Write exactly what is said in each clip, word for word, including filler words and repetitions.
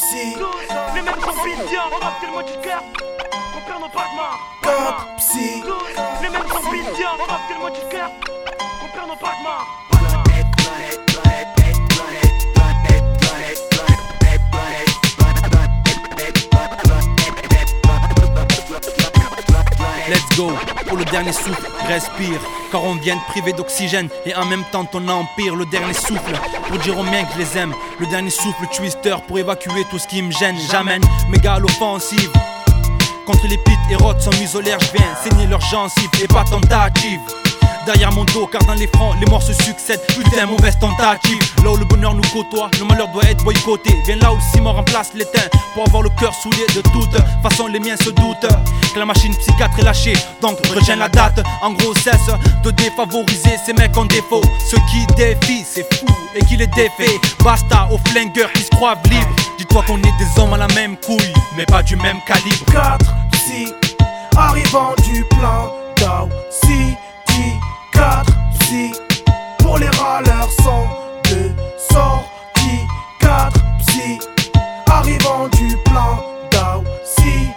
psy. Les mêmes sont pitiés, on rap tellement du cœur qu'on perd nos battements. quatre psy. Les mêmes sont pitiés, on rap tellement du cœur qu'on perd nos battements. Let's go, pour le dernier souffle, respire. Car on vient de priver d'oxygène et en même temps ton empire. Le dernier souffle, pour dire aux miens que je les aime. Le dernier souffle, twister, pour évacuer tout ce qui me gêne. J'amène méga à l'offensive. Contre les pits et rottes sans musolaire, je viens saigner leurs gencives et pas tentative. Derrière mon dos, car dans les fronts, les morts se succèdent. Putain, mauvaise tentative. Là où le bonheur nous côtoie, le malheur doit être boycotté. Viens là où le ciment remplace l'étain, pour avoir le cœur souillé de toute façon, les miens se doutent que la machine psychiatre est lâchée, donc retiens la date. En gros, cesse de défavoriser ces mecs en défaut. Ceux qui défient, c'est fou, et qui les défait. Basta aux flingueurs qui se croient libres. Dis-toi qu'on est des hommes à la même couille, mais pas du même calibre. quatre psy, arrivant du plan d'Ao City. quatre psy, pour les râleurs sont de sortie. quatre psy, arrivant du plan d'Ao City.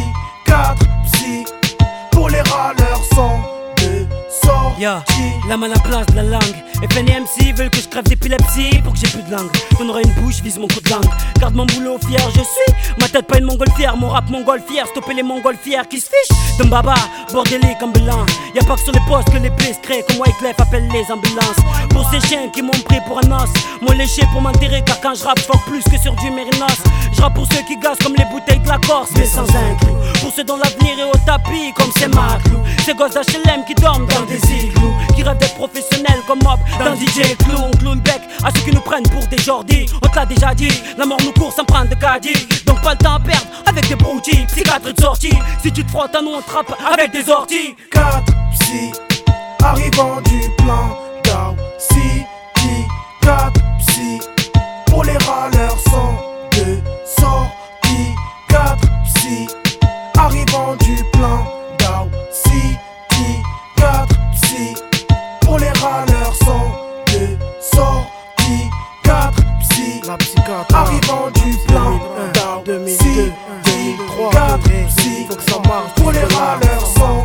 quatre psy, pour les râleurs sont de sortie. Yeah, la main à la place de la langue. F N M C veulent que je crève d'épilepsie pour que j'ai plus de langue. Donnerai une bouche, vise mon coup de langue. Garde mon boulot fier, je suis. Ma tête pas une montgolfière, mon rap montgolfière. Stopper les montgolfières qui se fichent d'un baba, bordélique ambulant. Y'a pas que sur les postes que les plaies se créent. Comme Wyclef appelle les ambulances. Pour ces chiens qui m'ont pris pour un os, m'ont léché pour m'enterrer. Car quand je rappe, j'fuck plus que sur du mérinos. Je rappe pour ceux qui gazent comme les bouteilles de la Corse, mais sans un clou. Pour ceux dont l'avenir est au tapis, comme c'est Maclou. Ces gosses d'H L M qui dorment dans des igloos, qui rêvent d'être professionnels comme Mob dans D J Clou. On cloue le bec à ceux qui nous prennent pour des Jordis. On te l'a déjà dit, la mort nous court sans prendre de caddie. Donc pas le temps à perdre avec des broutilles. Psychiatre de sortie, si tu te frottes à nous on te trappe avec des orties. quatre psy, arrivant du plan d'Ao City. quatre psy, pour les râleurs sont de sortie. quatre psy, arrivant du plan d'Ao City. quatre psy, pour les râleurs sont de sortie. quatre psy, la psychiatre arrivant du plan d'Ao City. quatre psy, faut que ça marche. pour les râleurs sont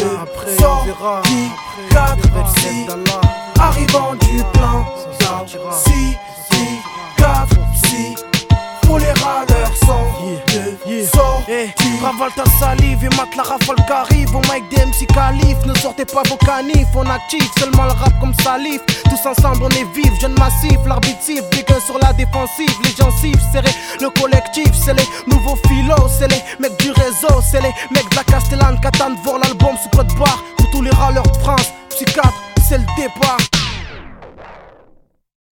de sortie. quatre psy, arrivant du plan d'Ao City. quatre psy, pour les râleurs sont de sortie. Ravale ta salive et mate la rafale qu'arrive. Au mic des M C Khalif, ne sortez pas vos canifs. On active seulement le rap comme salif. Tous ensemble on est vifs, jeunes massifs. L'arbitre siffle, des guns sur la défensive. Les gens sifflent, serrés, le collectif. C'est les nouveaux philos, c'est les mecs du réseau. C'est les mecs de la Castellane qui attendent de voir l'album sous code barre. Pour tous les râleurs de France, psychiatre, c'est le départ.